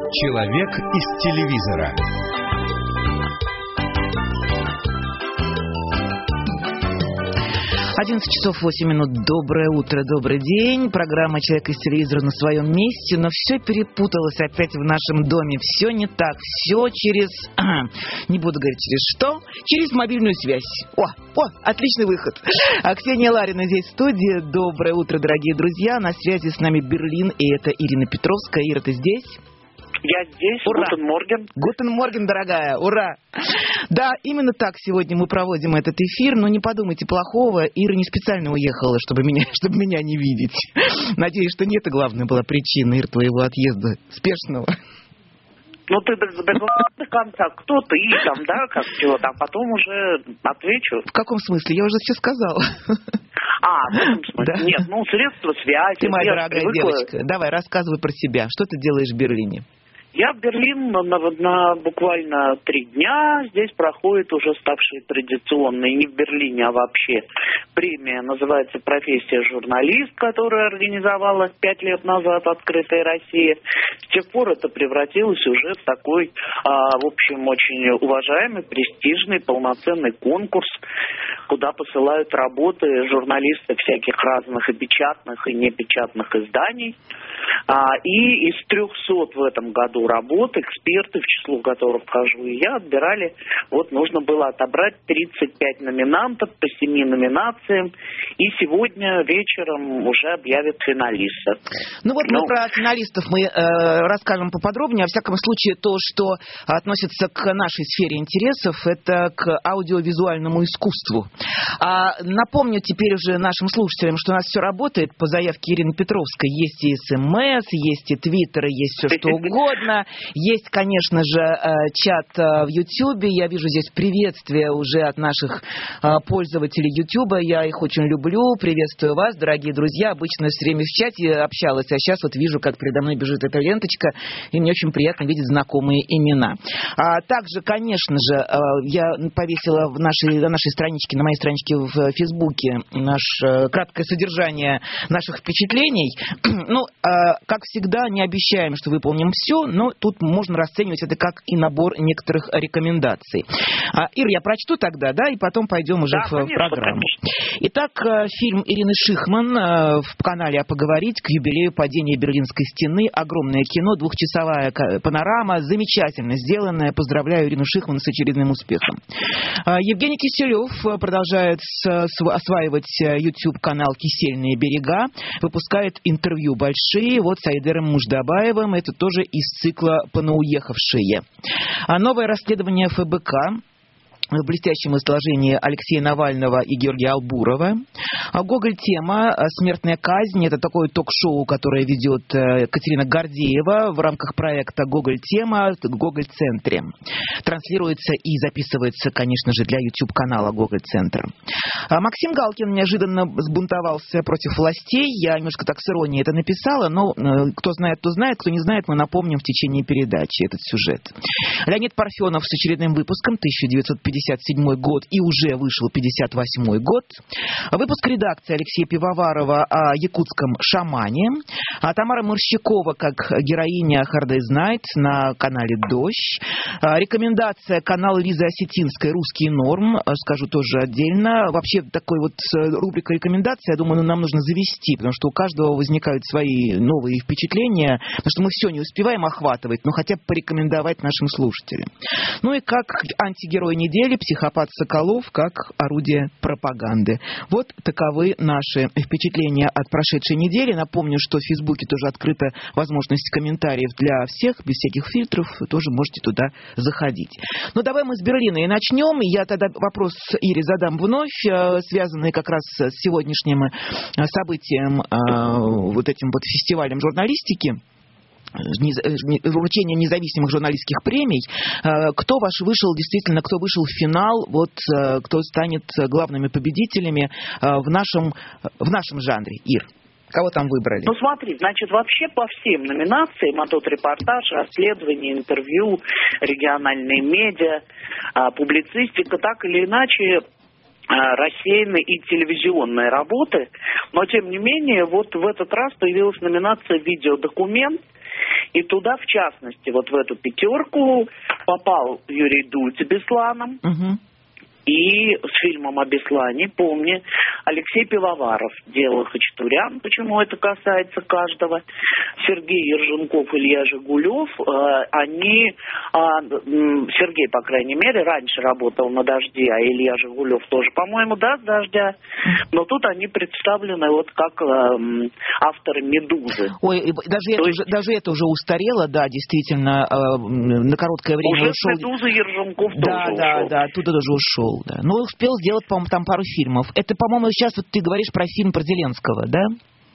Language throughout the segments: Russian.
Человек из телевизора. часов 8 минут. Доброе утро, добрый день. Программа «Человек из телевизора» на своем месте, но все перепуталось опять в нашем доме. Все не так. Все через... Не буду говорить через что. Через мобильную связь. Отличный выход. Ксения Ларина здесь в студии. Доброе утро, дорогие друзья. На связи с нами Берлин, и это Ирина Петровская. Ира, ты здесь? Я здесь. Ура! Гутен морген. Гутен морген, дорогая. Ура! Да, именно так сегодня мы проводим этот эфир, но не подумайте плохого. Ира не специально уехала, чтобы меня не видеть. Надеюсь, что не это главная была причина, Ир, твоего отъезда спешного. Ну, ты до конца, кто ты, и там, да, как чего там, потом уже отвечу. В каком смысле? Я уже все сказала. В этом смысле? Да? Нет, средства связи. Ты моя дорогая девочка, давай, рассказывай про себя. Что ты делаешь в Берлине? Я в Берлин на буквально 3 дня. Здесь проходит уже ставшая традиционной, не в Берлине, а вообще, премия, называется «Профессия журналист», которая организовалась 5 лет назад «Открытая Россия». С тех пор это превратилось уже в такой, в общем, очень уважаемый, престижный, полноценный конкурс, куда посылают работы журналисты всяких разных и печатных, и непечатных изданий. И из 300 в этом году работ, эксперты, в число которых вхожу и я, отбирали, нужно было отобрать 35 номинантов по 7 номинациям, и сегодня вечером уже объявят финалистов. Мы про финалистов мы расскажем поподробнее. Во всяком случае, то, что относится к нашей сфере интересов, это к аудиовизуальному искусству. Напомню теперь уже нашим слушателям, что у нас все работает по заявке Ирины Петровской. Есть и СМС, есть и Твиттер, есть все что угодно. Есть, конечно же, чат в Ютьюбе. Я вижу здесь приветствия уже от наших пользователей Ютьюба. Я их очень люблю. Приветствую вас, дорогие друзья. Обычно все время в чате общалась, а сейчас вижу, как передо мной бежит эта ленточка, и мне очень приятно видеть знакомые имена. Также, конечно же, я повесила на нашей страничке, на моей страничке в Фейсбуке краткое содержание наших впечатлений. Как всегда, не обещаем, что выполним все, но тут можно расценивать это как и набор некоторых рекомендаций. Ир, я прочту тогда, и потом пойдем уже в программу. Итак, фильм Ирины Шихман в канале «А поговорить» к юбилею падения Берлинской стены. Огромное кино, 2-часовая панорама, замечательно сделанная. Поздравляю Ирину Шихман с очередным успехом. Евгений Киселев продолжает осваивать YouTube-канал «Кисельные берега», выпускает интервью большие, с Айдером Муждабаевым, это тоже из цикла «Понауехавшие». Новое расследование ФБК в блестящем изложении Алексея Навального и Георгия Албурова. Гоголь-тема «Смертная казнь» — это такое ток-шоу, которое ведет Катерина Гордеева в рамках проекта «Гоголь-тема» в Гоголь-центре. Транслируется и записывается, конечно же, для YouTube-канала Гоголь-центра. Максим Галкин неожиданно сбунтовался против властей. Я немножко так с иронией это написала, но кто знает, то знает, кто не знает, мы напомним в течение передачи этот сюжет. Леонид Парфенов с очередным выпуском 1957 год, и уже вышел 58 год. Выпуск редакции Алексея Пивоварова о якутском шамане. Тамара Морщикова как героиня Hard Day's Night на канале «Дождь». Рекомендация канала Лизы Осетинской «Русский норм», скажу тоже отдельно. Вообще такой рубрика рекомендаций, я думаю, нам нужно завести, потому что у каждого возникают свои новые впечатления, потому что мы все не успеваем охватывать, но хотя бы порекомендовать нашим слушателям. И как антигерой недели психопат Соколов как орудие пропаганды. Таковы наши впечатления от прошедшей недели. Напомню, что в Фейсбуке тоже открыта возможность комментариев для всех, без всяких фильтров. Вы тоже можете туда заходить. Давай мы с Берлина и начнем. Я тогда вопрос Ире задам вновь, связанный как раз с сегодняшним событием, этим фестивалем журналистики, вручением независимых журналистских премий. Кто вышел в финал, кто станет главными победителями в нашем жанре, Ир? Кого там выбрали? Смотри, вообще по всем номинациям, репортаж, расследование, интервью, региональные медиа, публицистика, так или иначе, рассеяны и телевизионные работы, но тем не менее в этот раз появилась номинация «Видеодокумент», И туда, в частности, вот в эту пятерку попал Юрий Дудь с Бесланом. И с фильмом о Беслане, помни, Алексей Пивоваров делал «Хачатурян», почему это касается каждого, Сергей Ерженков, Илья Жигулев, Сергей, по крайней мере, раньше работал на «Дожде», а Илья Жигулев тоже, по-моему, да, с «Дождя», но тут они представлены вот как авторы «Медузы». Ой, даже это уже устарело, да, действительно, на короткое время уже ушел. Уже с «Медузы» Ерженков тоже ушел. Да, оттуда даже ушел. Да. Ну, успел сделать, по-моему, там пару фильмов. Это, по-моему, сейчас вот ты говоришь про фильм про Зеленского, да?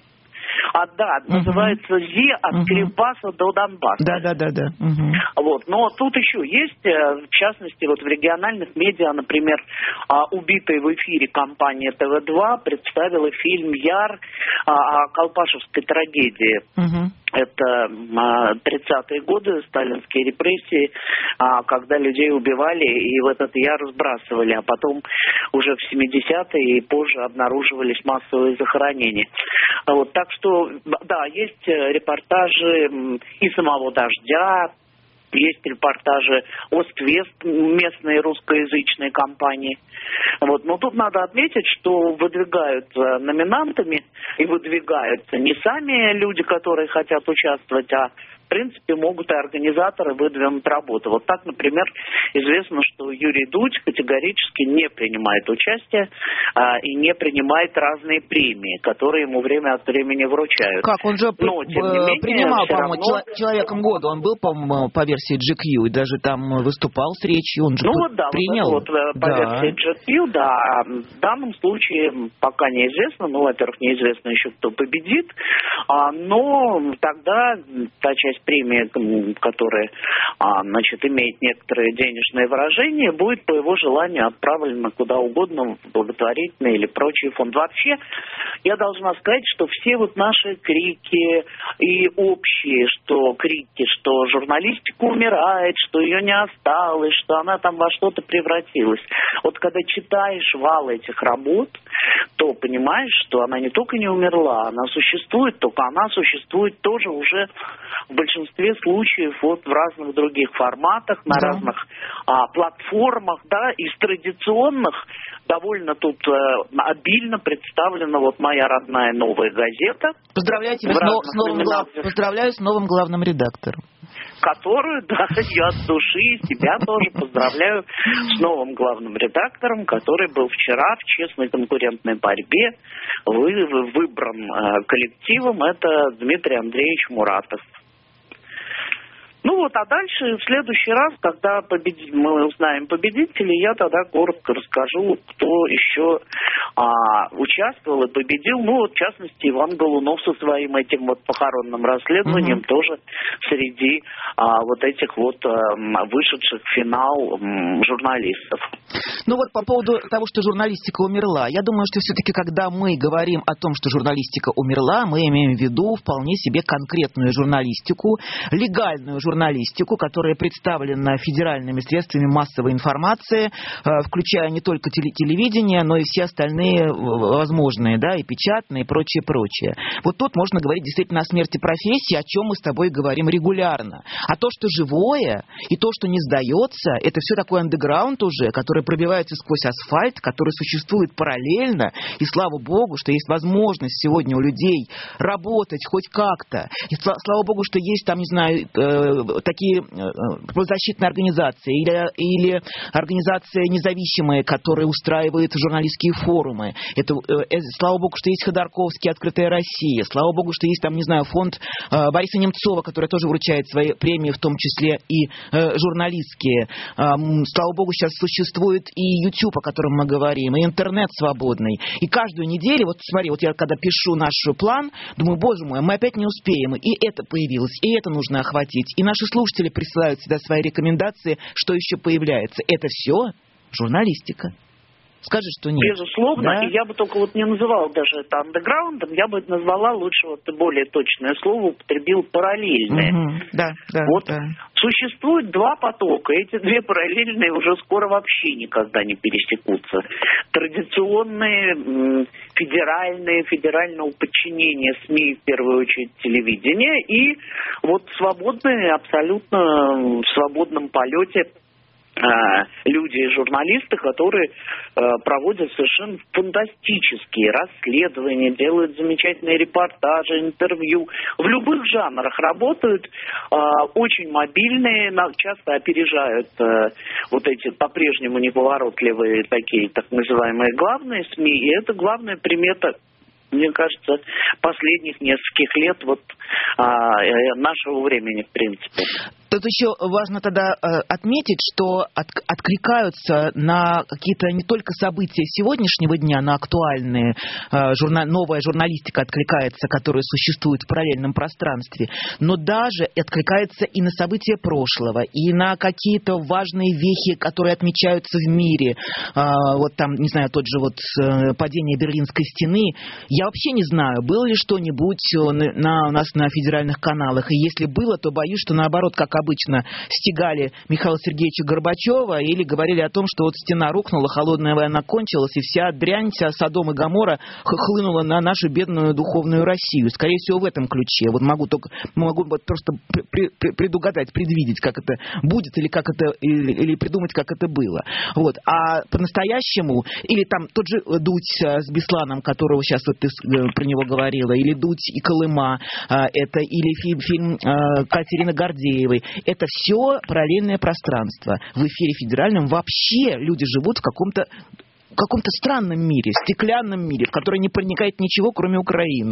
Да, называется «Зи от Кривбаса до Донбасса». Да. Вот, но тут еще есть, в частности, вот в региональных медиа, например, убитая в эфире компания ТВ-2 представила фильм «Яр» о колпашевской трагедии. Это 30-е годы, сталинские репрессии, когда людей убивали и в этот яр сбрасывали, а потом уже в 70-е и позже обнаруживались массовые захоронения. Вот, так что, да, есть репортажи и самого «Дождя», есть репортажи «Ост-Вест», местной русскоязычной компании. Вот. Но тут надо отметить, что выдвигаются номинантами и выдвигаются не сами люди, которые хотят участвовать, а в принципе могут и организаторы выдвинуть работу. Вот так, например, известно, что Юрий Дудь категорически не принимает участие и не принимает разные премии, которые ему время от времени вручают. Как? Он же принимал, по-моему, человеком года. Он был, по-моему, по версии GQ и даже там выступал с речью. Он же принял. Вот по версии GQ, да. В данном случае пока неизвестно. Ну, во-первых, неизвестно еще, кто победит. Но тогда та часть премии, которая, значит, имеет некоторые денежные выражения, будет по его желанию отправлена куда угодно в благотворительный или прочий фонд. Вообще, я должна сказать, что все вот наши крики и общие, что крики, что журналистика умирает, что ее не осталось, что она там во что-то превратилась. Вот когда читаешь вал этих работ, то понимаешь, что она не только не умерла, она существует, только она существует тоже уже в большинстве случаев вот в разных других форматах, на разных платформах, да, из традиционных довольно тут обильно представлена вот моя родная «Новая газета». Поздравляю тебя поздравляю с новым главным редактором. Которую, да, я от души себя тоже поздравляю с новым главным редактором, который был вчера в честной конкурентной борьбе выбран коллективом. Это Дмитрий Андреевич Муратов. Ну вот, а дальше в следующий раз, когда мы узнаем победителей, я тогда коротко расскажу, кто еще участвовал и победил. Ну вот, в частности, Иван Голунов со своим этим вот похоронным расследованием тоже среди вот этих вот вышедших в финал журналистов. Ну вот по поводу того, что журналистика умерла, я думаю, что все-таки, когда мы говорим о том, что журналистика умерла, мы имеем в виду вполне себе конкретную журналистику, легальную журналистику, которая представлена федеральными средствами массовой информации, включая не только телевидение, но и все остальные возможные, да, и печатные, и прочее. Вот тут можно говорить действительно о смерти профессии, о чем мы с тобой говорим регулярно. А то, что живое, и то, что не сдается, это все такой андеграунд уже, который пробивается сквозь асфальт, который существует параллельно, и слава богу, что есть возможность сегодня у людей работать хоть как-то. И слава богу, что есть там, не знаю, такие правозащитные организации или организации независимые, которые устраивают журналистские форумы. Слава богу, что есть Ходорковский, Открытая Россия. Слава богу, что есть там, не знаю, фонд Бориса Немцова, который тоже вручает свои премии, в том числе и журналистские. Слава богу, сейчас существует и YouTube, о котором мы говорим, и интернет свободный. И каждую неделю, вот смотри, вот я когда пишу наш план, думаю, боже мой, мы опять не успеем. И это появилось, и это нужно охватить. И наши слушатели присылают сюда свои рекомендации, что еще появляется. Это все журналистика. Скажи, что нет. Безусловно, да? И я бы только вот не называла даже это андеграундом, я бы назвала лучше, вот более точное слово употребил, параллельное. Да, вот да. Существует два потока. Эти две параллельные уже скоро вообще никогда не пересекутся. Традиционные федерального подчинения СМИ, в первую очередь телевидения, и вот свободные, абсолютно в свободном полете люди и журналисты, которые проводят совершенно фантастические расследования, делают замечательные репортажи, интервью. В любых жанрах работают, очень мобильные, часто опережают вот эти по-прежнему неповоротливые такие так называемые главные СМИ. И это главная примета, мне кажется, последних нескольких лет нашего времени, в принципе. Тут еще важно тогда отметить, что откликаются на какие-то не только события сегодняшнего дня, на актуальные, новая журналистика откликается, которая существует в параллельном пространстве, но даже откликается и на события прошлого, и на какие-то важные вехи, которые отмечаются в мире. Вот там, не знаю, тот же падение Берлинской стены. Я вообще не знаю, было ли что-нибудь у нас на федеральных каналах, и если было, то боюсь, что наоборот, как обычно, стегали Михаила Сергеевича Горбачева или говорили о том, что вот стена рухнула, холодная война кончилась, и вся дрянь, вся Содом и Гоморра хлынула на нашу бедную духовную Россию. Скорее всего, в этом ключе. Вот могу просто предугадать, предвидеть, как это будет, или придумать, как это было. Вот. А по-настоящему, или там тот же Дудь с Бесланом, которого сейчас вот ты про него говорила, или Дудь и Колыма, это, или фильм Катерины Гордеевой. Это все параллельное пространство. В эфире федеральном вообще люди живут в каком-то странном мире, стеклянном мире, в который не проникает ничего, кроме Украины.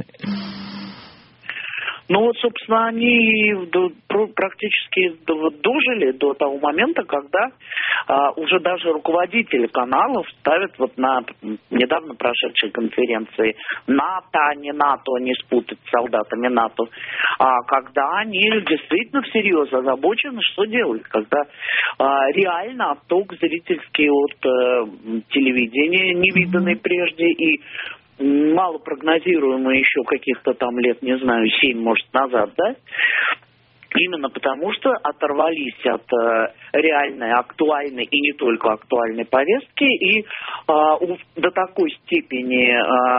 Ну вот, собственно, они практически дожили до того момента, когда уже даже руководители каналов ставят вот на недавно прошедшей конференции НАТО, а не НАТО, не спутать с солдатами НАТО, когда они действительно всерьез озабочены, что делать, когда реально отток зрительский от телевидения, невиданный прежде, и мало прогнозируемый еще каких-то там лет, не знаю, 7, может, назад, да? Именно потому, что оторвались от реальной, актуальной и не только актуальной повестки и до такой степени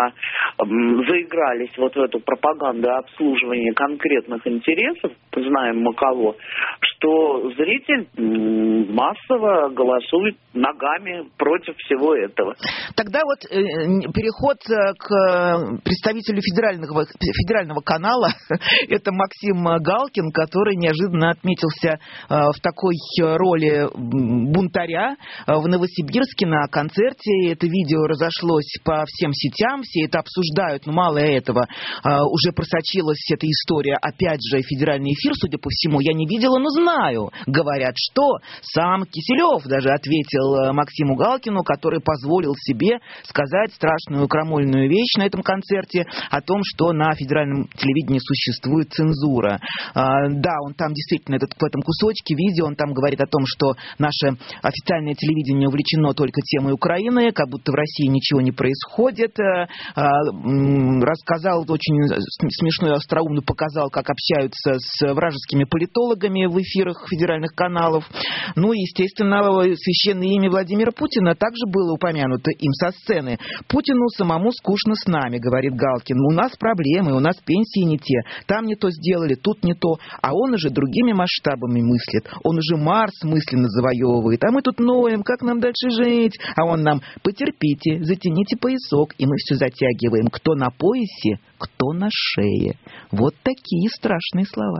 заигрались вот в эту пропаганду и обслуживание конкретных интересов, знаем мы кого, что зритель массово голосует ногами против всего этого. Тогда вот переход к представителю федерального канала, это Максим Галкин, который неожиданно отметился в такой роли бунтаря в Новосибирске на концерте. Это видео разошлось по всем сетям, все это обсуждают, но мало этого. Уже просочилась эта история, опять же, федеральный эфир, судя по всему, я не видела, но знаю. Говорят, что сам Киселев даже ответил Максиму Галкину, который позволил себе сказать страшную крамольную вещь на этом концерте о том, что на федеральном телевидении существует цензура. Да, он там действительно, в этом кусочке видео, он там говорит о том, что наше официальное телевидение увлечено только темой Украины, как будто в России ничего не происходит. Рассказал, очень смешно и остроумно показал, как общаются с вражескими политологами в эфирах федеральных каналов. Ну и, естественно, священное имя Владимира Путина также было упомянуто им со сцены. «Путину самому скучно с нами», говорит Галкин. «У нас проблемы, у нас пенсии не те. Там не то сделали, тут не то. А он уже другими масштабами мыслит. Он уже Марс мысленно завоевывает. А мы тут ноем, как нам дальше жить? А он нам: потерпите, затяните поясок». И мы все затягиваем. Кто на поясе, кто на шее. Вот такие страшные слова.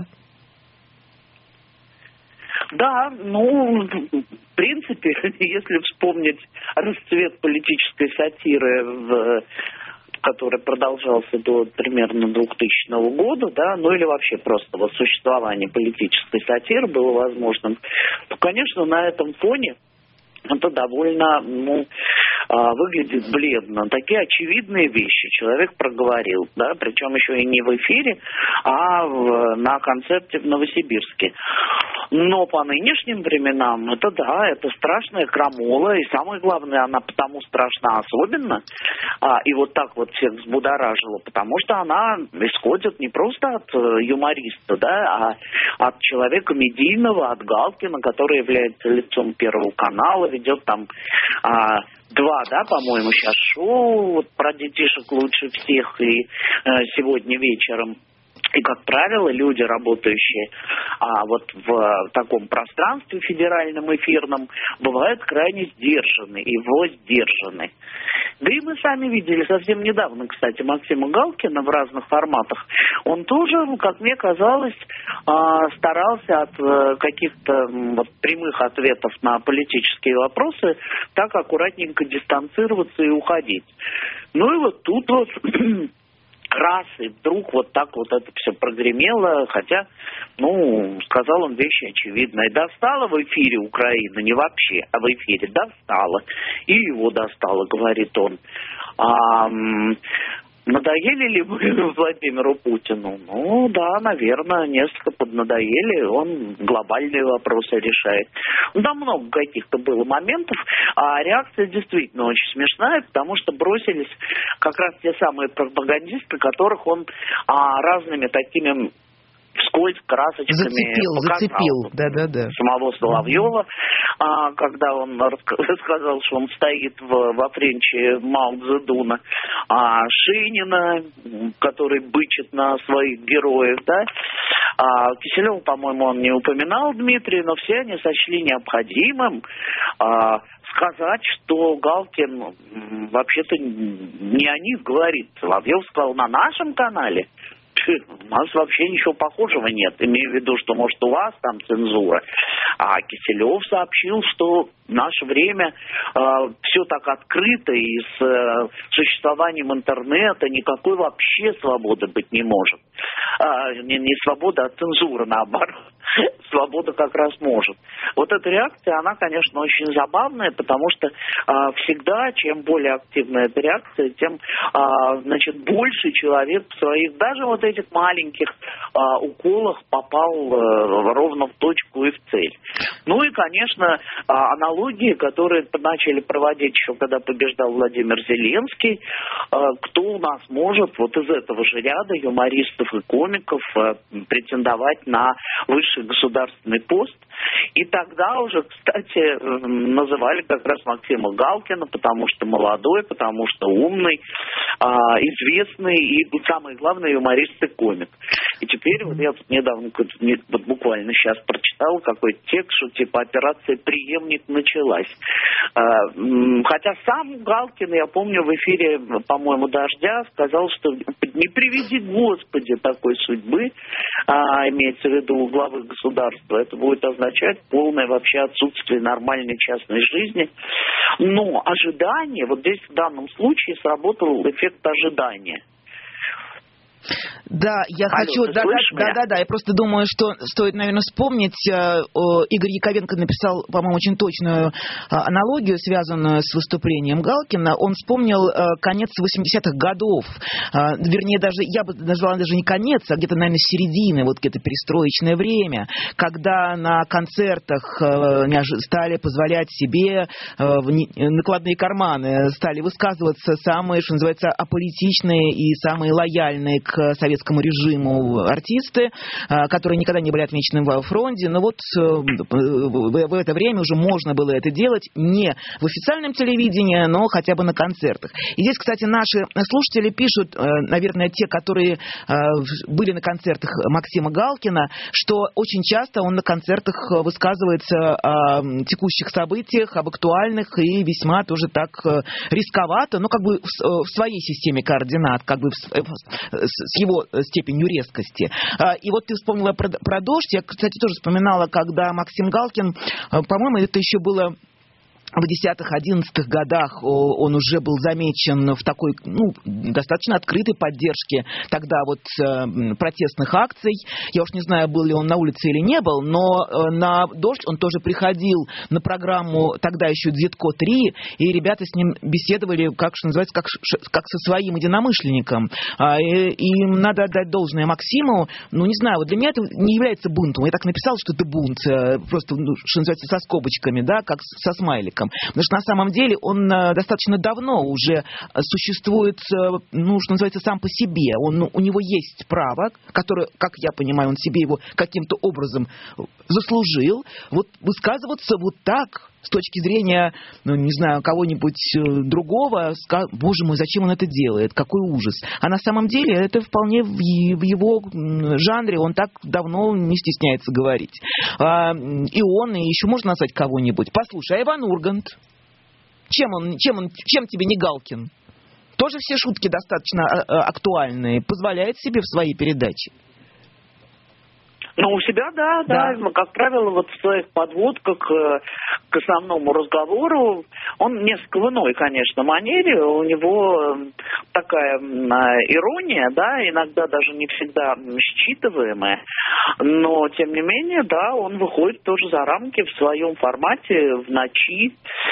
Да, в принципе, если вспомнить расцвет политической сатиры, который продолжался до примерно 2000 года, да, или вообще просто существование политической сатиры было возможным, то, конечно, на этом фоне это довольно, выглядит бледно. Такие очевидные вещи человек проговорил, да, причем еще и не в эфире, а на концерте в Новосибирске. Но по нынешним временам это да, это страшная крамола, и самое главное, она потому страшна особенно, и вот так вот всех взбудоражила, потому что она исходит не просто от юмориста, да, а от человека медийного, от Галкина, который является лицом Первого канала, ведет там 2, да, по-моему, сейчас шоу вот, про детишек лучше всех, и сегодня вечером. И, как правило, люди, работающие вот в таком пространстве федеральном, эфирном, бывают крайне сдержаны и воздержаны. Да и мы сами видели совсем недавно, кстати, Максима Галкина в разных форматах. Он тоже, как мне казалось, старался от каких-то вот прямых ответов на политические вопросы так аккуратненько дистанцироваться и уходить. Ну и вот тут вот... раз, и вдруг вот так вот это все прогремело, хотя, сказал он вещи очевидные. Достала в эфире Украина, не вообще, а в эфире достала. И его достала, говорит он. Надоели ли вы Владимиру Путину? Ну, да, наверное, несколько поднадоели. Он глобальные вопросы решает. Там много каких-то было моментов, а реакция действительно очень смешная, потому что бросились как раз те самые пропагандисты, которых он разными такими вскользь красочками зацепил, да. Самого Соловьева, когда он рассказал, что он стоит во френче Мао Цзэдуна, Шинина, который бычит на своих героев, да. Киселева, по-моему, он не упоминал, Дмитрий, но все они сочли необходимым сказать, что Галкин вообще-то не о них говорит. Соловьев сказал на нашем канале. У нас вообще ничего похожего нет. Имею в виду, что, может, у вас там цензура. А Киселев сообщил, что в наше время все так открыто, и с существованием интернета никакой вообще свободы быть не может. Не свобода, а цензура, наоборот. Свобода как раз может. Вот эта реакция, она, конечно, очень забавная, потому что всегда, чем более активная эта реакция, тем, больше человек в своих, даже вот этих маленьких уколах попал ровно в точку и в цель. Ну и, конечно, аналогии, которые начали проводить еще, когда побеждал Владимир Зеленский, кто у нас может вот из этого же ряда юмористов и комиков претендовать на высший государственный пост. И тогда уже, кстати, называли как раз Максима Галкина, потому что молодой, потому что умный, известный и, самое главное, юморист и комик. И теперь вот я тут недавно, вот буквально сейчас прочитал какой-то текст, что типа операция «Преемник» началась. Хотя сам Галкин, я помню, в эфире, по-моему, «Дождя» сказал, что не приведи Господи такой судьбы, имеется в виду у главы государства, это будет означать полное вообще отсутствие нормальной частной жизни. Но ожидание, вот здесь в данном случае сработал эффект ожидания. Да, я хочу... Да, я просто думаю, что стоит, наверное, вспомнить. Игорь Яковенко написал, по-моему, очень точную аналогию, связанную с выступлением Галкина. Он вспомнил конец 80-х годов. Вернее, даже я бы назвала даже не конец, а где-то, наверное, середины, вот где-то перестроечное время, когда на концертах стали позволять себе накладные карманы, стали высказываться самые, что называется, аполитичные и самые лояльные к советскому режиму артисты, которые никогда не были отмечены во фронте. Но вот в это время уже можно было это делать не в официальном телевидении, но хотя бы на концертах. И здесь, кстати, наши слушатели пишут, наверное, те, которые были на концертах Максима Галкина, что очень часто он на концертах высказывается о текущих событиях, об актуальных и весьма тоже так рисковато, но как бы в своей системе координат, как бы с его степенью резкости. И вот ты вспомнила про «Дождь». Я, кстати, тоже вспоминала, когда Максим Галкин, по-моему, это еще было в 10-11 годах он уже был замечен в такой, достаточно открытой поддержке тогда протестных акций. Я уж не знаю, был ли он на улице или не был, но на «Дождь» он тоже приходил на программу тогда еще «Дзетко-3», и ребята с ним беседовали, как со своим единомышленником. И надо отдать должное Максиму. Не знаю, для меня это не является бунтом. Я так написал, что это бунт, просто, что называется, со скобочками, да, как со смайликом. Потому что на самом деле он достаточно давно уже существует, что называется, сам по себе. У него есть право, которое, как я понимаю, он себе его каким-то образом заслужил, высказываться так, с точки зрения, не знаю, кого-нибудь другого, боже мой, зачем он это делает, какой ужас. А на самом деле это вполне в его жанре, он так давно не стесняется говорить. И еще можно назвать кого-нибудь. Послушай, а Иван Ургант? Чем тебе не Галкин? Тоже все шутки достаточно актуальные, позволяет себе в своей передаче. У себя, да. Как правило, в своих подводках к основному разговору, он несколько в иной, конечно, манере, у него такая ирония, да, иногда даже не всегда считываемая, но, тем не менее, да, он выходит тоже за рамки в своем формате в ночи,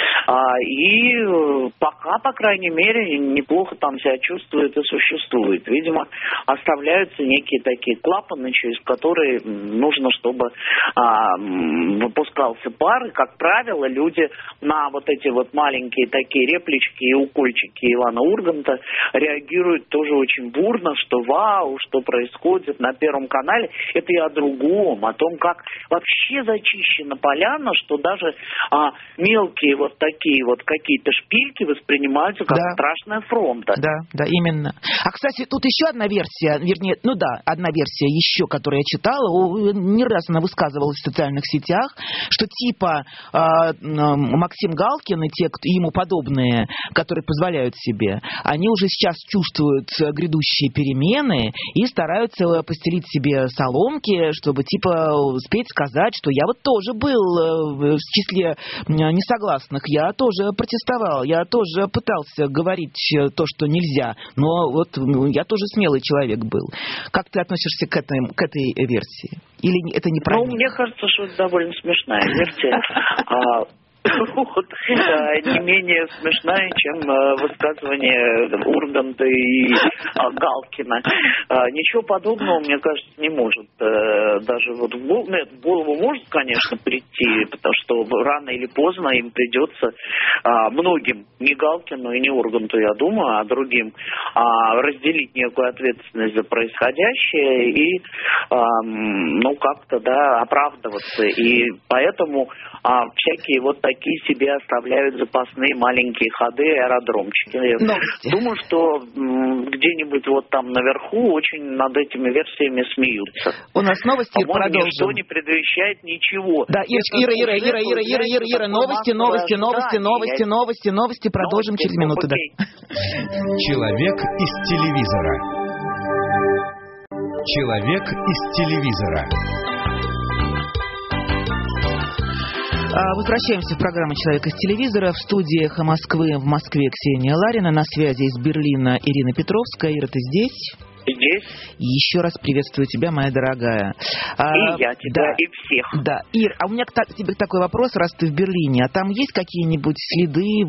и пока, по крайней мере, неплохо там себя чувствует и существует. Видимо, оставляются некие такие клапаны, через которые нужно, чтобы выпускался пар. И, как правило, люди на эти маленькие такие реплички и укольчики Ивана Урганта реагируют тоже очень бурно, что вау, что происходит на Первом канале. Это и о другом, о том, как вообще зачищена поляна, что даже мелкие такие какие-то шпильки воспринимаются как страшная фронта. Да, именно. А, кстати, тут еще одна версия, одна версия еще, которую я читала, не раз она высказывалась в социальных сетях, что типа Максим Галкин и те, кто ему подобные, которые позволяют себе, они уже сейчас чувствуют грядущие перемены и стараются постелить себе соломки, чтобы типа успеть сказать, что я тоже был в числе несогласных, я тоже протестовал, я тоже пытался говорить то, что нельзя, но я тоже смелый человек был. Как ты относишься к этой версии? Или это неправильно? Мне кажется, что это довольно смешная версия. Не менее смешная, чем высказывание Урганта и Галкина. Ничего подобного, мне кажется, не может даже в голову может, конечно, прийти, потому что рано или поздно им придется многим, не Галкину и не Урганту, я думаю, а другим, разделить некую ответственность за происходящее и как-то, оправдываться. И поэтому всякие такие себе оставляют запасные маленькие ходы и аэродромчики. Новости. Думаю, что где-нибудь там наверху очень над этими версиями смеются. У нас новости, продолжим. Ничто не предвещает ничего. Да, Ира, новости, продолжим через минуту. Да. Человек из телевизора. Человек из телевизора. Возвращаемся в программу «Человек из телевизора». В студии «Эхо Москвы» в Москве Ксения Ларина. На связи из Берлина Ирина Петровская. Ира, ты здесь? Здесь. И еще раз приветствую тебя, моя дорогая. И я тебя, и всех. Да. Ир, а у меня к тебе такой вопрос, раз ты в Берлине. А там есть какие-нибудь следы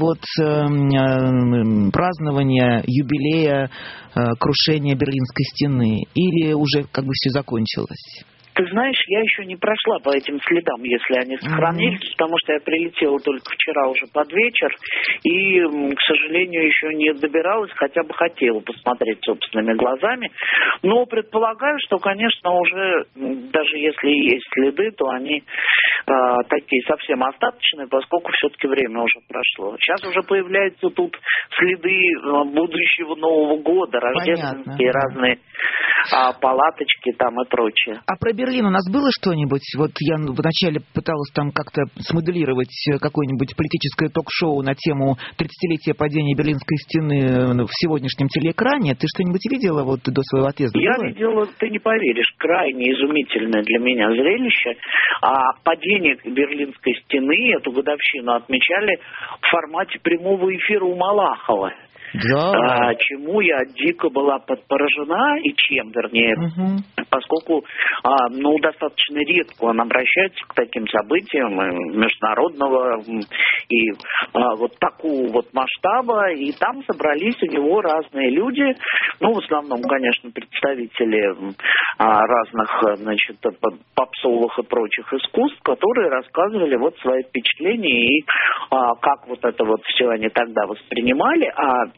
празднования юбилея крушения Берлинской стены? Или уже все закончилось? Ты знаешь, я еще не прошла по этим следам, если они сохранились, потому что я прилетела только вчера уже под вечер и, к сожалению, еще не добиралась, хотя бы хотела посмотреть собственными глазами. Но предполагаю, что, конечно, уже, даже если и есть следы, то они такие совсем остаточные, поскольку все-таки время уже прошло. Сейчас уже появляются тут следы будущего Нового года, рождественские разные палаточки там и прочее. А про Берлин у нас было что-нибудь? Я вначале пыталась там как-то смоделировать какое-нибудь политическое ток-шоу на тему 30-летия падения Берлинской стены в сегодняшнем телеэкране. Ты что-нибудь видела до своего отъезда? Я видела, ты не поверишь, крайне изумительное для меня зрелище. Падение падения Берлинской стены, эту годовщину отмечали в формате прямого эфира у Малахова. Да. Чему я дико была поражена, и чем, вернее, поскольку достаточно редко он обращается к таким событиям международного и вот такого вот масштаба, и там собрались у него разные люди, в основном, конечно, представители разных, значит, попсовых и прочих искусств, которые рассказывали вот свои впечатления и как вот это вот все они тогда воспринимали,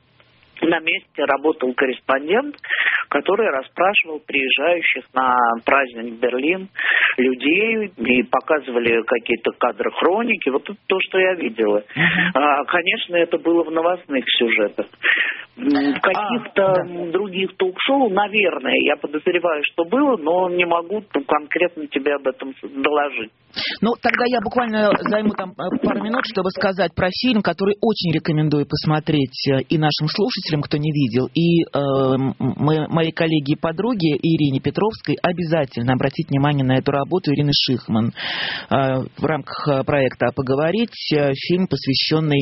на месте работал корреспондент, который расспрашивал приезжающих на праздник в Берлин людей и показывали какие-то кадры хроники. Вот это то, что я видела. Конечно, это было в новостных сюжетах. В каких-то других ток-шоу, наверное, я подозреваю, что было, но не могу конкретно тебе об этом доложить. Тогда я буквально займу там пару минут, чтобы сказать про фильм, который очень рекомендую посмотреть и нашим слушателям, кто не видел, и моей коллеге и подруге Ирине Петровской обязательно обратить внимание на эту работу Ирины Шихман в рамках проекта «Поговорить». Фильм, посвященный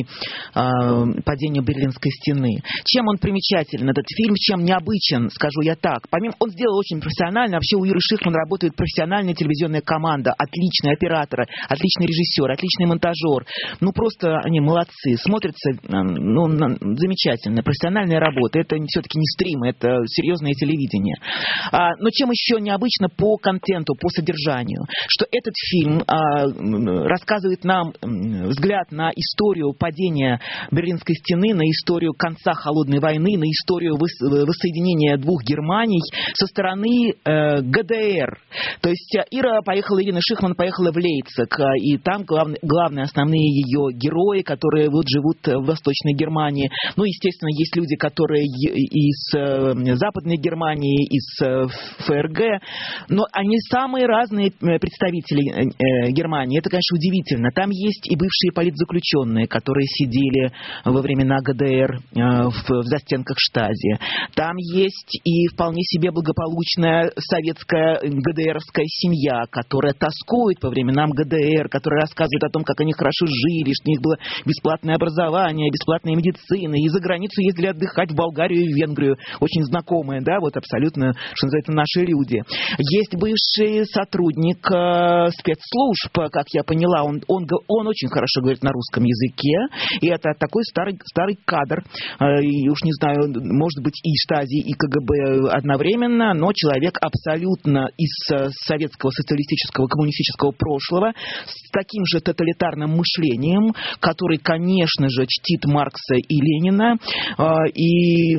падению Берлинской стены. Чем он примечателен, этот фильм, чем необычен, скажу я так. Помимо, он сделал очень профессионально, вообще у Иры Шихман работает профессиональная телевизионная команда, отличные операторы, отличный режиссер, отличный монтажер. Просто они молодцы, смотрятся замечательно. Профессиональная работа, это все-таки не стрим, это серьезное телевидение. Но чем еще необычно по контенту, по содержанию, что этот фильм рассказывает нам взгляд на историю падения Берлинской стены, на историю конца холодной войны, на историю воссоединения двух Германий со стороны ГДР. То есть Ирина Шихман поехала в Лейпциг, и там главные основные ее герои, которые вот живут в Восточной Германии. Естественно, есть люди, которые из Западной Германии, из ФРГ, но они самые разные представители Германии. Это, конечно, удивительно. Там есть и бывшие политзаключенные, которые сидели во времена ГДР в застенках Штази. Там есть и вполне себе благополучная советская ГДРовская семья, которая тоскует по временам ГДР, которая рассказывает о том, как они хорошо жили, что у них было бесплатное образование, бесплатная медицина, и за границу ездили отдыхать в Болгарию и в Венгрию. Очень знакомые, да, вот абсолютно, что называется, наши люди. Есть бывший сотрудник спецслужб, как я поняла, он очень хорошо говорит на русском языке, и это такой старый кадр, и уж не знаю, может быть, и Штази, и КГБ одновременно, но человек абсолютно из советского социалистического коммунистического прошлого, с таким же тоталитарным мышлением, который, конечно же, чтит Маркса и Ленина, и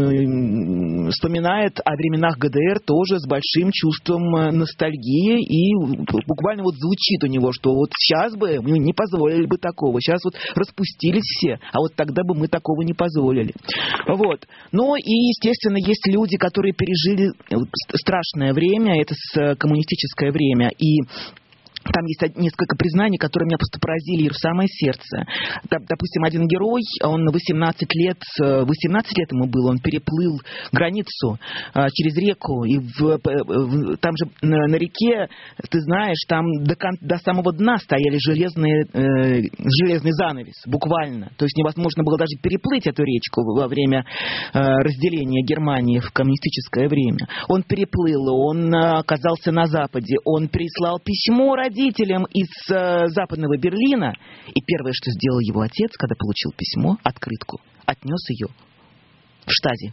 вспоминает о временах ГДР тоже с большим чувством ностальгии, и буквально вот звучит у него, что вот сейчас бы мы не позволили бы такого, сейчас вот распустились все, а вот тогда бы мы такого не позволили. Вот. Ну и, естественно, есть люди, которые пережили страшное время, это коммунистическое время, и там есть несколько признаний, которые меня просто поразили в самое сердце. Допустим, один герой, он 18 лет ему было, он переплыл границу через реку, и там же на реке, ты знаешь, там до самого дна стояли железный занавес, буквально. То есть невозможно было даже переплыть эту речку во время разделения Германии в коммунистическое время. Он переплыл, он оказался на Западе, он прислал письмо родителям из Западного Берлина, и первое, что сделал его отец, когда получил письмо, открытку, отнес ее в Штази.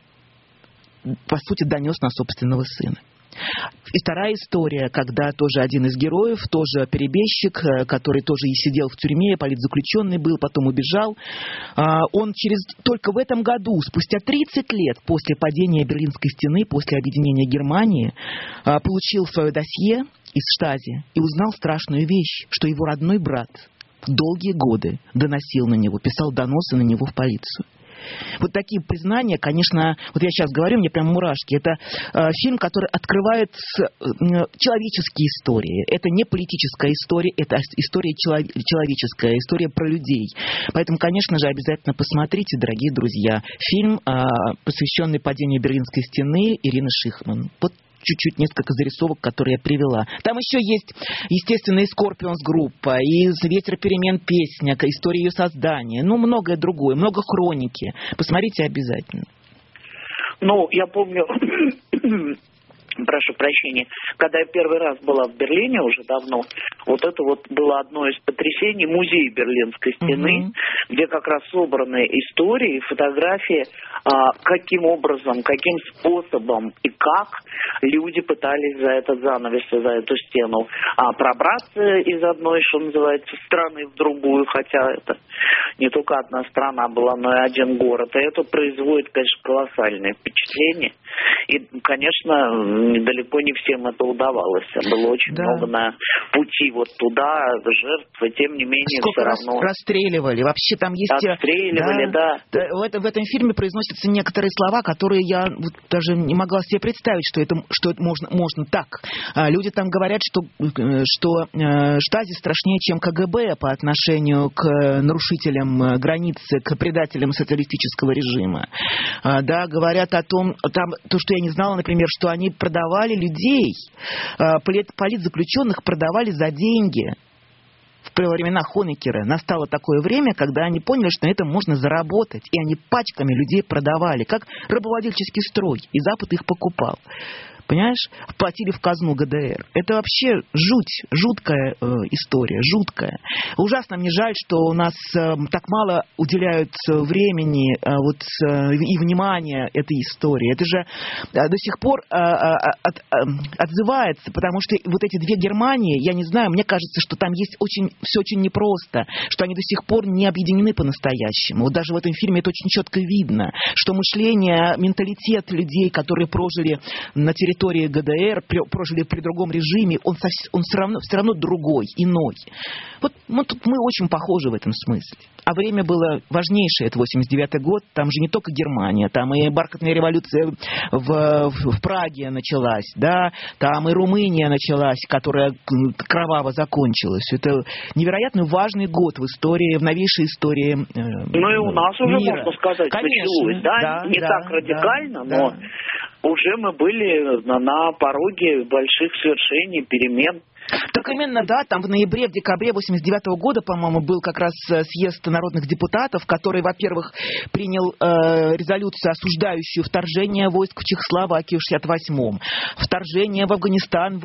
По сути, донес на собственного сына. И вторая история, когда тоже один из героев, тоже перебежчик, который тоже и сидел в тюрьме, политзаключенный был, потом убежал, он только в этом году, спустя 30 лет после падения Берлинской стены, после объединения Германии, получил свое досье из Штази и узнал страшную вещь, что его родной брат долгие годы доносил на него, писал доносы на него в полицию. Вот такие признания, конечно, вот я сейчас говорю, мне прям мурашки. Это фильм, который открывает человеческие истории. Это не политическая история, это история человеческая, история про людей. Поэтому, конечно же, обязательно посмотрите, дорогие друзья, фильм, посвященный падению Берлинской стены, Ирины Шихман. Вот чуть-чуть несколько зарисовок, которые я привела. Там еще есть, естественно, и Scorpions группа, и «Ветер перемен» песня, история ее создания, ну, многое другое, много хроники. Посмотрите обязательно. Ну, я помню... Прошу прощения, когда я первый раз была в Берлине уже давно, вот это вот было одно из потрясений музея Берлинской стены, где как раз собраны истории, фотографии, каким образом, каким способом и как люди пытались за этот занавес, за эту стену пробраться из одной, что называется, страны в другую, хотя это не только одна страна была, но и один город. И это производит, конечно, колоссальное впечатление. И, конечно, далеко не всем это удавалось. Было очень много на пути вот туда, жертв, и тем не менее сколько все равно... расстреливали. Вообще там есть... Расстреливали, да. В этом фильме произносятся некоторые слова, которые я вот даже не могла себе представить, что это можно так. Люди там говорят, что Штази страшнее, чем КГБ по отношению к нарушителям границы, к предателям социалистического режима. Да, говорят о том, там, то, что я не знала, например, что они продавали людей, политзаключенных продавали за деньги. Во времена Хонекера настало такое время, когда они поняли, что на этом можно заработать, и они пачками людей продавали, как рабовладельческий строй, и Запад их покупал. Понимаешь? Платили в казну ГДР. Это вообще жуткая история, жуткая. Ужасно мне жаль, что у нас так мало уделяют времени и внимания этой истории. Это же до сих пор отзывается, потому что вот эти две Германии, я не знаю, мне кажется, что там есть все очень непросто, что они до сих пор не объединены по-настоящему. Вот даже в этом фильме это очень четко видно, что мышление, менталитет людей, которые прожили на территории ГДР, прожили при другом режиме, он все равно другой, иной. Вот мы очень похожи в этом смысле. А время было важнейшее, это 89-й год, там же не только Германия, там и бархатная революция в Праге началась, да, там и Румыния началась, которая кроваво закончилась. Это невероятно важный год в истории, в новейшей истории Ну и у нас уже, мира. можно сказать, началось, да? Не так радикально, но уже мы были на пороге больших свершений, перемен. Так именно, да, там в ноябре, в декабре 89-го года, по-моему, был как раз съезд народных депутатов, который, во-первых, принял резолюцию, осуждающую вторжение войск в Чехословакию в 68-м, вторжение в Афганистан в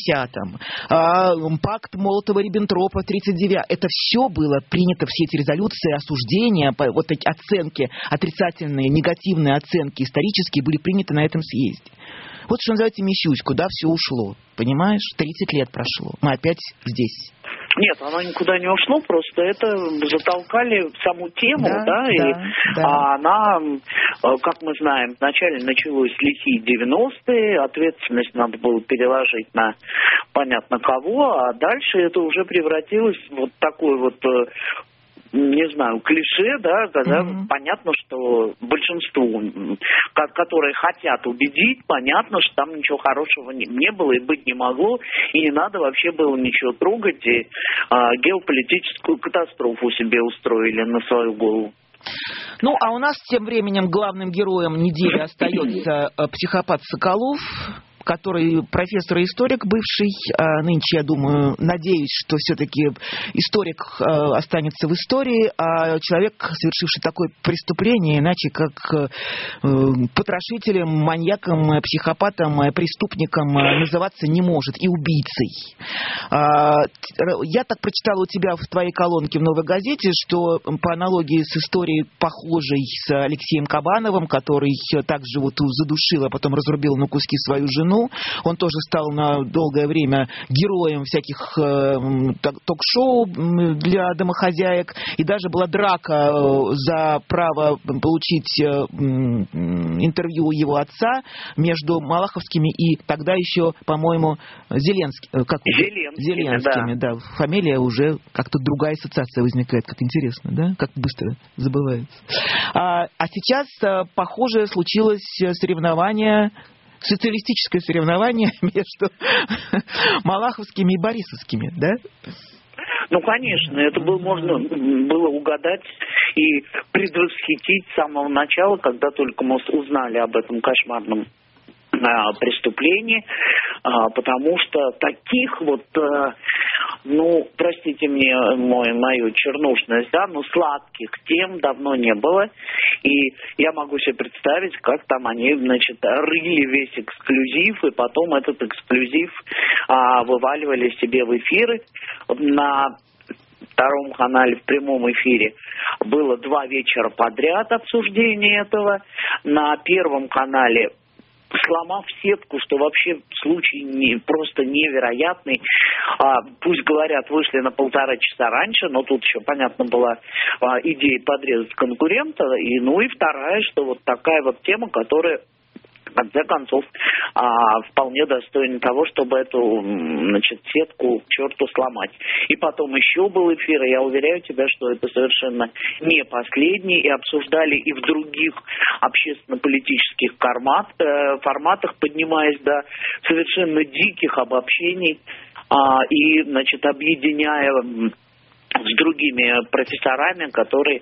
80-м, пакт Молотова-Риббентропа в 39-м. Это все было принято, все эти резолюции, осуждения, вот эти оценки, отрицательные, негативные оценки исторические были приняты на этом съезде. Вот что называется Мещусь, куда все ушло. Понимаешь? 30 лет прошло. Мы опять здесь. Нет, оно никуда не ушло, просто это затолкали в саму тему, она, как мы знаем, вначале началось лихие 90-е, ответственность надо было переложить на понятно кого, а дальше это уже превратилось в вот такой вот... не знаю, клише, да, когда понятно, что большинству, которые хотят убедить, понятно, что там ничего хорошего не было и быть не могло, и не надо вообще было ничего трогать, и геополитическую катастрофу себе устроили на свою голову. Ну, а у нас тем временем главным героем недели остается психопат Соколов, который профессор-историк бывший. Нынче, я думаю, надеюсь, что все-таки историк останется в истории, а человек, совершивший такое преступление, иначе как потрошителем, маньяком, психопатом, преступником называться не может, и убийцей. Я так прочитала у тебя в твоей колонке в «Новой газете», что по аналогии с историей, похожей с Алексеем Кабановым, который также вот задушил, а потом разрубил на куски свою жену, он тоже стал на долгое время героем всяких ток-шоу для домохозяек, и даже была драка за право получить интервью у его отца между Малаховскими и тогда еще, по-моему, Зеленскими. Да. Фамилия уже как-то другая ассоциация возникает, как интересно, да? Как быстро забывается. А сейчас, похоже, случилось социалистическое соревнование между Малаховскими и Борисовскими, да? Ну, конечно, это можно было угадать и предвосхитить с самого начала, когда только мы узнали об этом кошмарном преступлений, потому что таких вот, простите мне мою чернушность, да, сладких тем давно не было, и я могу себе представить, как там они, рыли весь эксклюзив, и потом этот эксклюзив вываливали себе в эфиры. На Втором канале в прямом эфире было 2 вечера подряд обсуждения этого. На Первом канале, сломав сетку, что вообще случай просто невероятный. Пусть говорят, вышли на 1,5 часа раньше, но тут еще, понятно, была идея подрезать конкурента. И вторая, что вот такая вот тема, которая, в конце концов, вполне достойна того, чтобы эту, сетку к черту сломать. И потом еще был эфир, и я уверяю тебя, что это совершенно не последний, и обсуждали и в других общественно-политических форматах, поднимаясь до совершенно диких обобщений, и, объединяя с другими профессорами, которые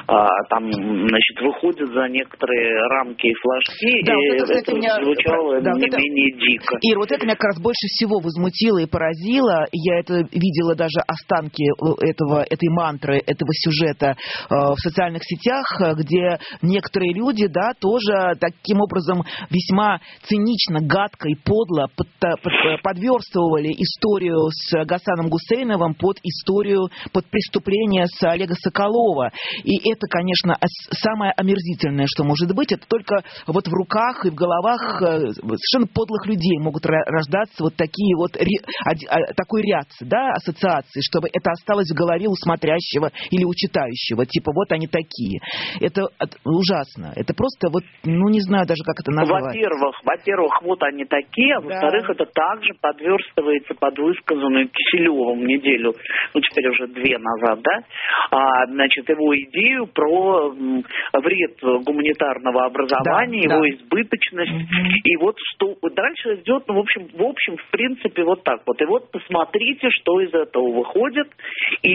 выходят за некоторые рамки и флажки, да, и вот это звучало не менее дико. Ир, вот это меня как раз больше всего возмутило и поразило. Я это видела даже останки этой мантры, этого сюжета в социальных сетях, где некоторые люди, да, тоже таким образом весьма цинично, гадко и подло подверстывали историю с Гасаном Гусейновым под преступление с Олега Соколова. И это, конечно, самое омерзительное, что может быть. Это только вот в руках и в головах совершенно подлых людей могут рождаться вот такие вот такой ряд, да, ассоциаций, чтобы это осталось в голове у смотрящего или у читающего. Типа вот они такие. Это ужасно. Это просто вот, не знаю даже, как это назвать. Во-первых, вот они такие, а во-вторых, это также подверстывается под высказанную Киселевым неделю, теперь уже 2 назад, да, его идею про вред гуманитарного образования, его избыточность, и вот что дальше идет, в общем, в принципе, вот так вот. И вот посмотрите, что из этого выходит, и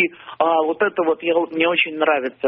мне очень нравится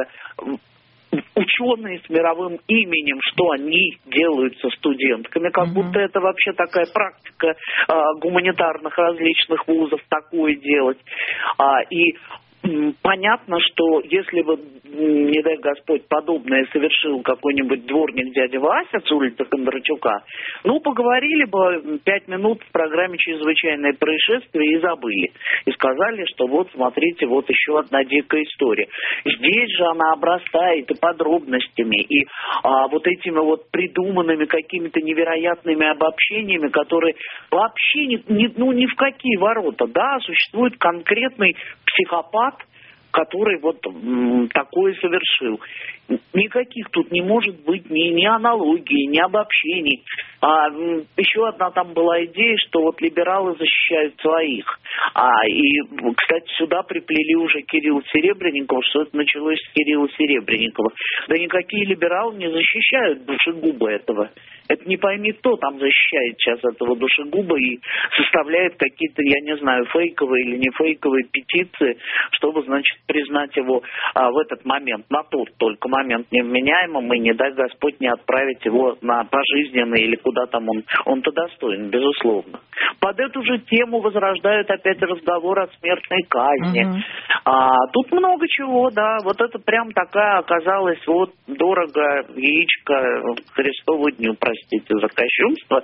ученые с мировым именем, что они делают со студентками, как будто это вообще такая практика гуманитарных различных вузов такое делать. И понятно, что если бы, не дай Господь, подобное совершил какой-нибудь дворник дядя Вася с улицы Кондратюка, поговорили бы 5 минут в программе «Чрезвычайное происшествие» и забыли. И сказали, что вот, смотрите, вот еще одна дикая история. Здесь же она обрастает и подробностями, и вот этими вот придуманными какими-то невероятными обобщениями, которые вообще ни в какие ворота. Да, существует конкретный психопат, который вот такое совершил. Никаких тут не может быть ни аналогии, ни обобщений. Еще одна там была идея, что вот либералы защищают своих. И, кстати, сюда приплели уже Кирилла Серебренникова, что это началось с Кирилла Серебренникова. Да никакие либералы не защищают душегуба этого. Это не пойми кто там защищает сейчас этого душегуба и составляет какие-то, я не знаю, фейковые или не фейковые петиции, чтобы, признать его в этот момент, на тот только момент невменяемым, и не дай Господь не отправить его на пожизненный или куда там он-то достоин, безусловно. Под эту же тему возрождают опять разговор о смертной казни. Тут много чего, да, вот это прям такая оказалась вот дорого яичко Христову дню, простите за кощунство,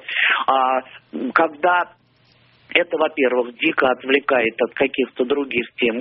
когда это, во-первых, дико отвлекает от каких-то других тем,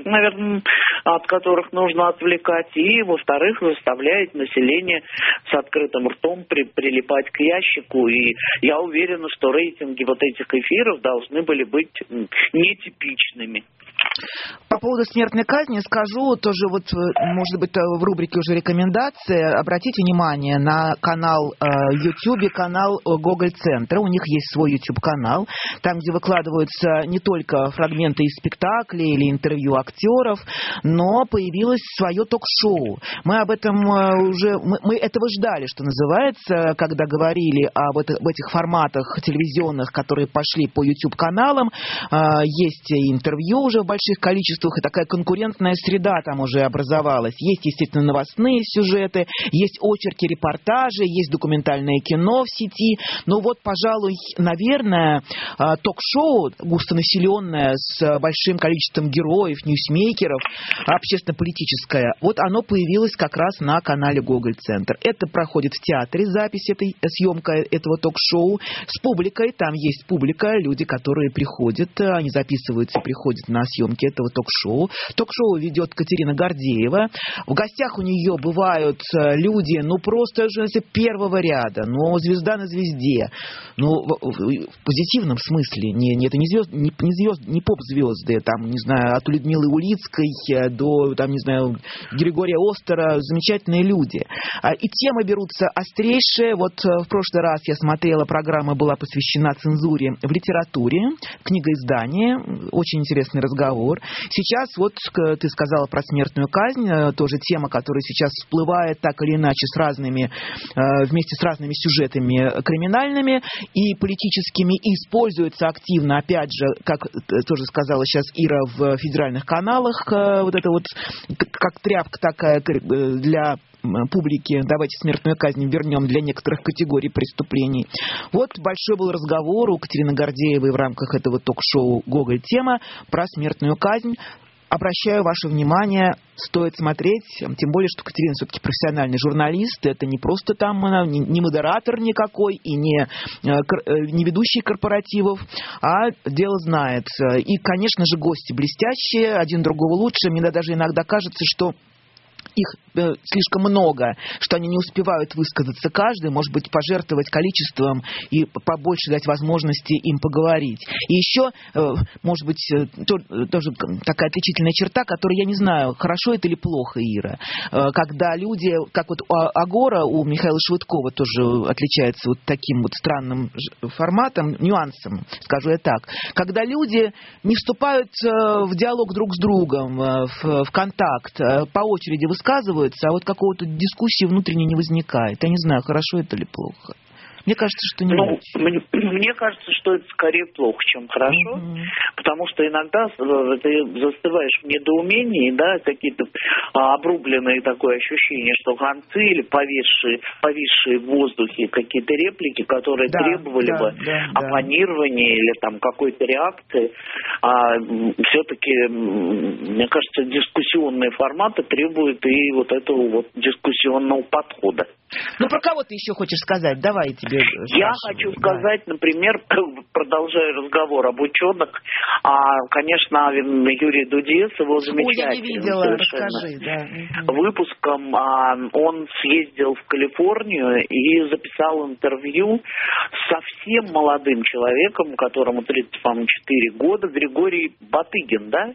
от которых нужно отвлекать, и, во-вторых, заставляет население с открытым ртом прилипать к ящику. И я уверена, что рейтинги вот этих эфиров должны были быть нетипичными. По поводу смертной казни скажу тоже, вот, может быть, в рубрике уже рекомендации. Обратите внимание на канал YouTube, канал Гоголь-центра. У них есть свой YouTube-канал, там, где выкладываются не только фрагменты из спектаклей или интервью актеров, но появилось свое ток-шоу. Мы об этом мы этого ждали, что называется, когда говорили об этих форматах телевизионных, которые пошли по YouTube-каналам. Есть интервью уже в больших количествах, и такая конкурентная среда там уже образовалась. Есть, естественно, новостные сюжеты, есть очерки, репортажи, есть документальное кино в сети. Но вот, пожалуй, наверное, ток-шоу, густонаселенное, с большим количеством героев, ньюсмейкеров, общественно-политическое, вот оно появилось как раз на канале Гоголь-центр. Это проходит в театре, запись этой, съемка этого ток-шоу с публикой. Там есть публика, люди, которые приходят, они записываются и приходят на съемки этого ток-шоу. Ток-шоу ведет Катерина Гордеева. В гостях у нее бывают люди, ну, просто первого ряда, ну, звезда на звезде. Ну, в позитивном смысле. Это не поп-звезды, там, не знаю, от Людмилы Улицкой до, там, не знаю, Григория Остера, замечательные люди. И темы берутся острейшие. Вот в прошлый раз я смотрела, программа была посвящена цензуре в литературе, книгоиздание, очень интересный разговор. Сейчас вот ты сказала про смертную казнь, тоже тема, которая сейчас всплывает так или иначе с разными, вместе с разными сюжетами криминальными и политическими, и используется активно, опять же, как тоже сказала сейчас Ира, в федеральных каналах, вот это вот как тряпка такая для публики, давайте смертную казнь вернем для некоторых категорий преступлений. Вот большой был разговор у Катерины Гордеевой в рамках этого ток-шоу «Гоголь-тема» про смертную казнь. Обращаю ваше внимание, стоит смотреть, тем более, что Катерина все-таки профессиональный журналист, это не просто там не модератор никакой и не ведущий корпоративов, а дело знает. И, конечно же, гости блестящие, один другого лучше. Мне даже иногда кажется, что их слишком много, что они не успевают высказаться каждый, может быть, пожертвовать количеством и побольше дать возможности им поговорить. И еще, может быть, тоже такая отличительная черта, которую я не знаю, хорошо это или плохо, Ира, когда люди, как вот Агора у Михаила Швыдкова тоже отличается вот таким вот странным форматом, нюансом, скажу я так, когда люди не вступают в диалог друг с другом, в контакт, по очереди высказываются, а вот какого-то дискуссии внутренней не возникает. Я не знаю, хорошо это или плохо. Мне кажется, что не очень. Мне кажется, что это скорее плохо, чем хорошо, потому что иногда ты застываешь в недоумении, да, какие-то обрубленные такое ощущение, что гонцы или повисшие в воздухе какие-то реплики, которые требовали бы оппонирования или там какой-то реакции. Все-таки, мне кажется, дискуссионные форматы требуют и вот этого вот дискуссионного подхода. Ну, про кого ты еще хочешь сказать? Давай я тебе спрашиваю. Я хочу сказать, например, продолжая разговор об ученых, конечно, Юрий Дудец, его замечательным совершенно выпуском, он съездил в Калифорнию и записал интервью с совсем молодым человеком, которому 34 года, Григорий Батыгин, да?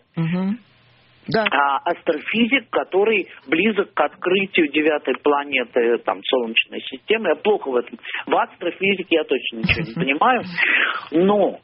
Да. Астрофизик, который близок к открытию 9-й планеты там, Солнечной системы. Я плохо в этом. В астрофизике я точно ничего не понимаю. Но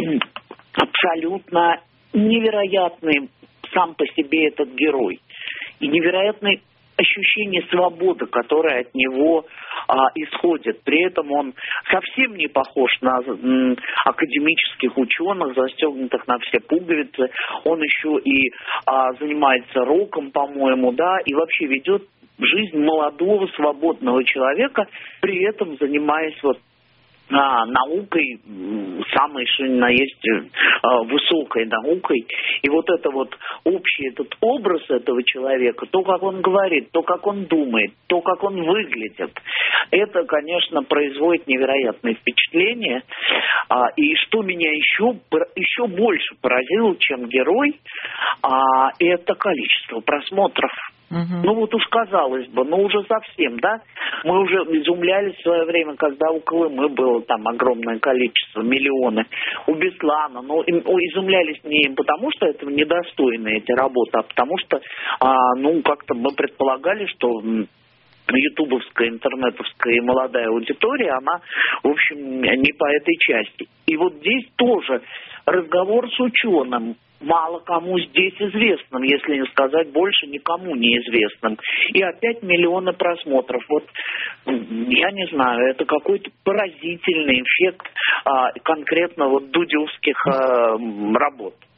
абсолютно невероятный сам по себе этот герой. И невероятный ощущение свободы, которое от него исходит. При этом он совсем не похож на академических ученых, застегнутых на все пуговицы. Он еще и занимается роком, по-моему, да, и вообще ведет жизнь молодого, свободного человека, при этом занимаясь вот наукой, самой, что ни на есть, высокой наукой. И вот это вот общий этот образ этого человека, то, как он говорит, то, как он думает, то, как он выглядит, это, конечно, производит невероятное впечатление. И что меня еще больше поразило, чем герой, это количество просмотров. Ну вот уж казалось бы, уже совсем, да? Мы уже изумлялись в свое время, когда у Колымы было там огромное количество, миллионы. У Беслана, изумлялись не потому, что этого недостойны эти работы, а потому что, как-то мы предполагали, что ютубовская, интернетовская и молодая аудитория, она, в общем, не по этой части. И вот здесь тоже разговор с ученым, мало кому здесь известным, если не сказать больше, никому неизвестным. И опять миллионы просмотров. Вот, я не знаю, это какой-то поразительный эффект конкретно вот дудевских работ.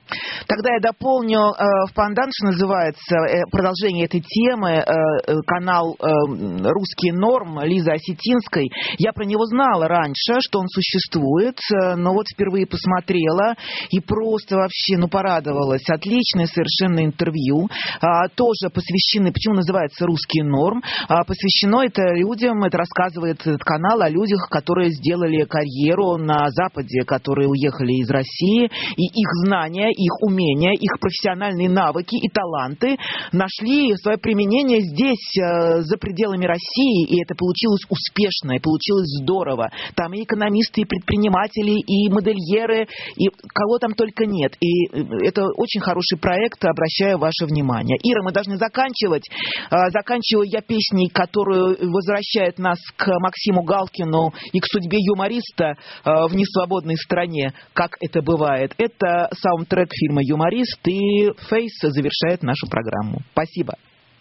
Тогда я дополню, в Пандан, что называется, продолжение этой темы, канал «Русский норм» Лизы Осетинской. Я про него знала раньше, что он существует, но вот впервые посмотрела и просто вообще, порадовалась. Отличное совершенно интервью, тоже посвящены, почему называется «Русский норм», посвящено это людям, это рассказывает этот канал о людях, которые сделали карьеру на Западе, которые уехали из России, и их знания, их умения, их профессиональные навыки и таланты нашли свое применение здесь, за пределами России, и это получилось успешно, и получилось здорово. Там и экономисты, и предприниматели, и модельеры, и кого там только нет. И это очень хороший проект, обращаю ваше внимание. Ира, мы должны заканчивать. Заканчиваю я песней, которую возвращает нас к Максиму Галкину и к судьбе юмориста в несвободной стране, как это бывает. Это саундтрек фильма «Юморист», и Фейс завершает нашу программу. Спасибо.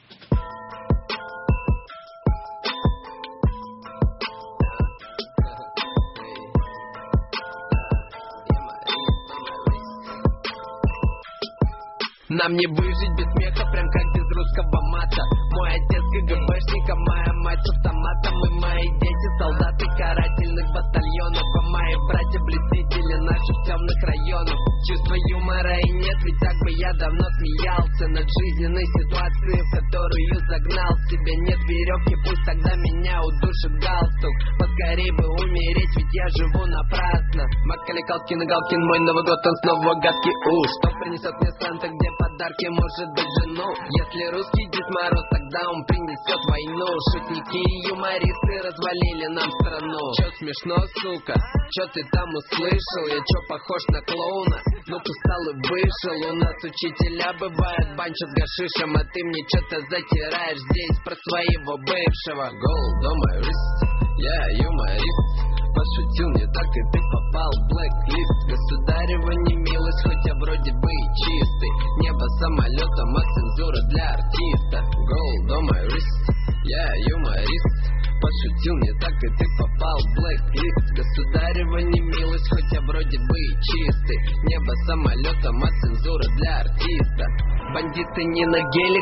Нам не выжить без смеха, прям как без русского мата. Мой отец КГБшник, а моя мать с автоматом. И мои дети солдаты карательных батальонов. А мои братья блюстители наших темных районов. Чувства юмора и нет, ведь так бы я давно смеялся над жизненной ситуацией, в которую загнал себя. Нет веревки, пусть тогда меня удушит галстук. Поскорей бы умереть, ведь я живу напрасно. Маккали, Калкин и Галкин, мой Новый год, он снова гадкий. Что принесет мне Санта, где подарки, может быть, жену? Если русский Дед Мороз, тогда он принесет войну. Шутники и юмористы развалили нам страну. Чё смешно, сука? Чё ты там услышал? Я чё похож на клоуна? Ну-ка встал и вышел. У нас учителя бывают банчат гашишем, а ты мне чё-то затираешь здесь про своего бывшего. Gold on my wrist, я юморист. Пошутил не так, и ты попал в блэк-лист. Государева немилость, хоть я вроде бы и чистый. Небо самолетом, а цензура для артиста. Gold on my wrist, я юморист. Пошутил не так, и ты попал в блэк-лист. Государева немилость, хоть я вроде бы и чистый. Небо самолетом, а цензура для артиста. Бандиты не на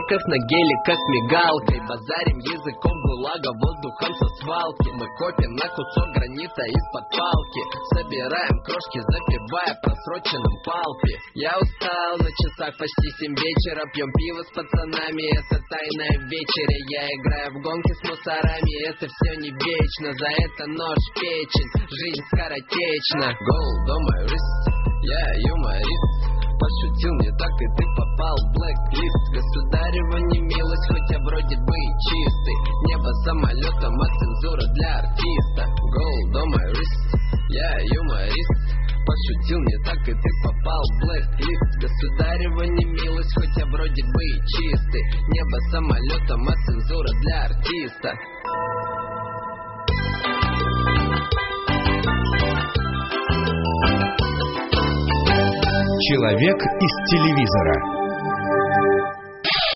геликах мигалкой. Базарим языком ГУЛАГа, воздухом со свалки. Мы копим на кусок гранита из-под палки. Собираем крошки, запивая просроченным палпи. Я устал, на часах почти 7 вечера. Пьем пиво с пацанами, это тайная вечеря. Я играю в гонки с мусорами, это все не вечно. За это нож в печень, жизнь скоротечна. Gold on my wrist, я юморист. Пошутил не так, и ты попал в блэк-лист. Государева немилость, хоть я вроде бы и чистый. Небо самолетом, а цензура для артиста. Gold on my wrist, я юморист. Пошутил не так, и ты попал в блэк-лист. Государева немилость, хоть я вроде бы и чистый. Небо самолетом, а цензура для артиста. Человек из телевизора.